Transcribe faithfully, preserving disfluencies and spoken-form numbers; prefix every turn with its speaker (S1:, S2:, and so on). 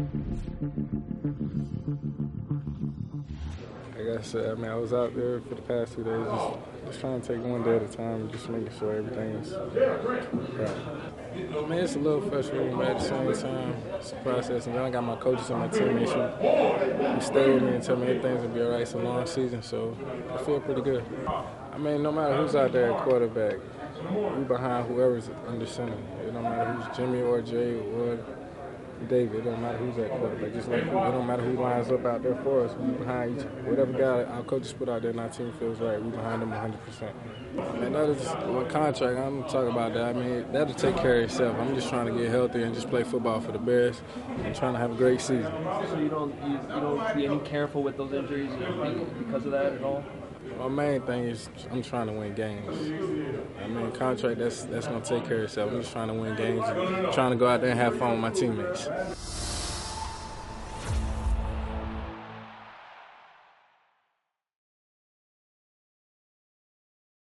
S1: Like I said, I mean, I was out there for the past two days just, just trying to take one day at a time, just making sure everything's right. I mean, it's a little frustrating, but at the same time, it's a process. And then I got my coaches and my teammates who stay with me and tell me everything's going to be all right. It's a long season, so I feel pretty good. I mean, no matter who's out there at quarterback, we behind whoever's under center. It don't matter who's Jimmy or Jay or David. It don't matter who's at quarterback. Just like it don't matter who lines up out there for us. We behind each whatever guy our coaches put out there and our team feels right. We behind them one hundred percent. And that is my contract. I'm gonna talk about that. I mean, that'll take care of itself. I'm just trying to get healthy and just play football for the Bears and trying to have a great season.
S2: So you don't you, you don't be any careful with those injuries because of that at all?
S1: My main thing is I'm trying to win games. I mean, contract, that's that's going to take care of itself. I'm just trying to win games and trying to go out there and have fun with my teammates.